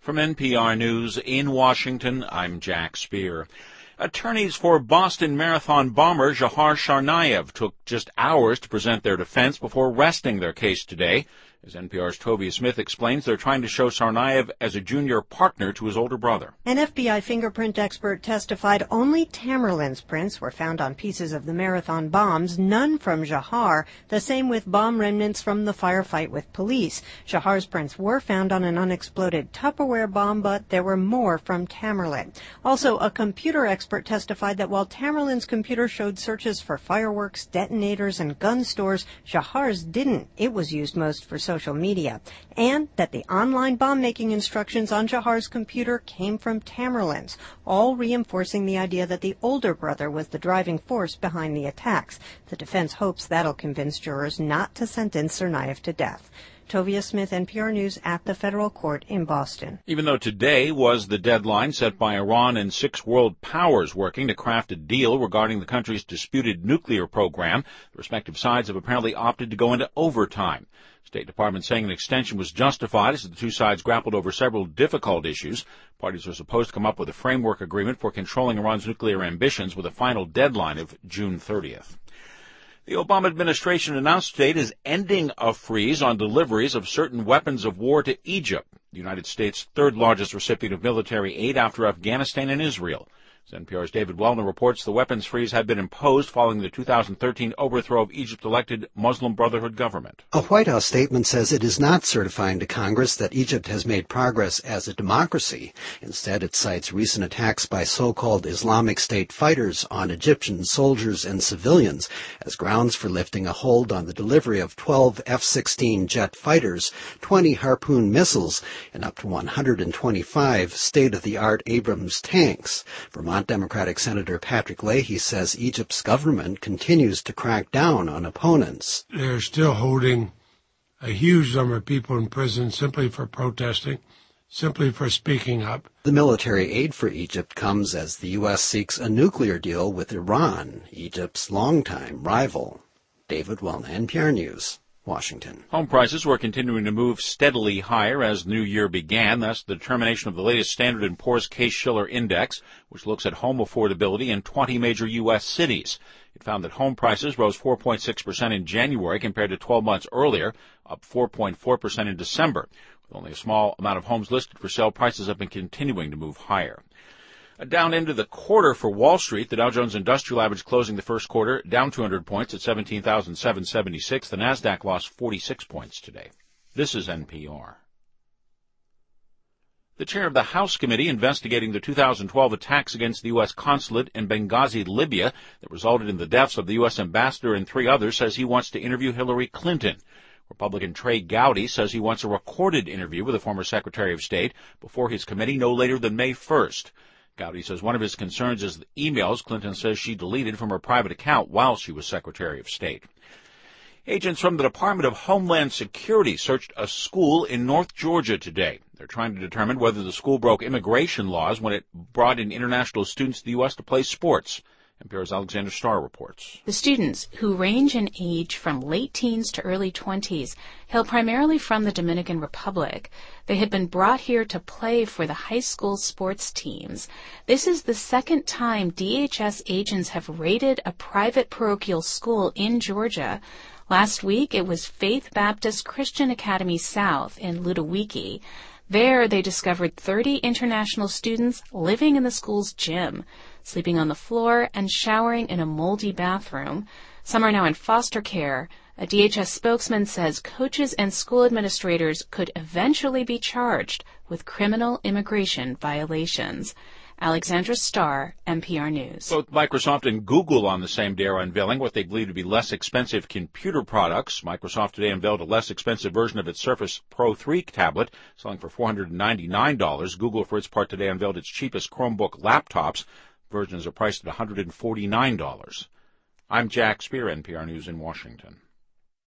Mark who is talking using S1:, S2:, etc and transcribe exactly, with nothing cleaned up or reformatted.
S1: From N P R News in Washington, I'm Jack Speer. Attorneys for Boston Marathon bomber Dzhokhar Tsarnaev took just hours to present their defense before resting their case today. As N P R's Tovia Smith explains, they're trying to show Tsarnaev as a junior partner to his older brother.
S2: An F B I fingerprint expert testified only Tamerlan's prints were found on pieces of the marathon bombs, none from Dzhokhar, the same with bomb remnants from the firefight with police. Dzhokhar's prints were found on an unexploded Tupperware bomb, but there were more from Tamerlan. Also, a computer expert testified that while Tamerlan's computer showed searches for fireworks, detonators, and gun stores, Dzhokhar's didn't. It was used most for social media, and that the online bomb-making instructions on Dzhokhar's computer came from Tamerlan's, all reinforcing the idea that the older brother was the driving force behind the attacks. The defense hopes that'll convince jurors not to sentence Tsarnaev to death. Tovia Smith, N P R News at the federal court in Boston.
S1: Even though today was the deadline set by Iran and six world powers working to craft a deal regarding the country's disputed nuclear program, the respective sides have apparently opted to go into overtime. State Department saying an extension was justified as the two sides grappled over several difficult issues. Parties are supposed to come up with a framework agreement for controlling Iran's nuclear ambitions with a final deadline of June thirtieth. The Obama administration announced today it is ending a freeze on deliveries of certain weapons of war to Egypt, the United States' third largest recipient of military aid after Afghanistan and Israel. As N P R's David Wellner reports, the weapons freeze had been imposed following the two thousand thirteen overthrow of Egypt-elected Muslim Brotherhood government.
S3: A White House statement says it is not certifying to Congress that Egypt has made progress as a democracy. Instead, it cites recent attacks by so-called Islamic State fighters on Egyptian soldiers and civilians as grounds for lifting a hold on the delivery of twelve F sixteen jet fighters, twenty Harpoon missiles, and up to one hundred twenty-five state-of-the-art Abrams tanks. Vermont Democratic Senator Patrick Leahy says Egypt's government continues to crack down on opponents.
S4: They're still holding a huge number of people in prison simply for protesting, simply for speaking up.
S3: The military aid for Egypt comes as the U S seeks a nuclear deal with Iran, Egypt's longtime rival. David Wellner, N P R News, Washington.
S1: Home prices were continuing to move steadily higher as the new year began. Thus, the determination of the latest Standard and Poor's Case-Shiller Index, which looks at home affordability in twenty major U S cities. It found that home prices rose four point six percent in January compared to twelve months earlier, up four point four percent in December. With only a small amount of homes listed for sale, prices have been continuing to move higher. Down into the quarter for Wall Street, the Dow Jones Industrial Average closing the first quarter down two hundred points at seventeen thousand seven hundred seventy-six. The Nasdaq lost forty-six points today. This is N P R. The chair of the House Committee investigating the two thousand twelve attacks against the U S consulate in Benghazi, Libya, that resulted in the deaths of the U S ambassador and three others, says he wants to interview Hillary Clinton. Republican Trey Gowdy says he wants a recorded interview with the former Secretary of State before his committee no later than May first. Gowdy says one of his concerns is the emails Clinton says she deleted from her private account while she was Secretary of State. Agents from the Department of Homeland Security searched a school in North Georgia today. They're trying to determine whether the school broke immigration laws when it brought in international students to the U S to play sports. N P R's Alexander Starr reports.
S5: The students, who range in age from late teens to early twenties, hail primarily from the Dominican Republic. They had been brought here to play for the high school sports teams. This is the second time D H S agents have raided a private parochial school in Georgia. Last week, it was Faith Baptist Christian Academy South in Ludowici. There, they discovered thirty international students living in the school's gym, sleeping on the floor and showering in a moldy bathroom. Some are now in foster care. A D H S spokesman says coaches and school administrators could eventually be charged with criminal immigration violations. Alexandra Starr, N P R News.
S1: Both Microsoft and Google on the same day are unveiling what they believe to be less expensive computer products. Microsoft today unveiled a less expensive version of its Surface Pro three tablet, selling for four hundred ninety-nine dollars. Google, for its part, today unveiled its cheapest Chromebook laptops. Versions are priced at one hundred forty-nine dollars. I'm Jack Speer, N P R News in Washington.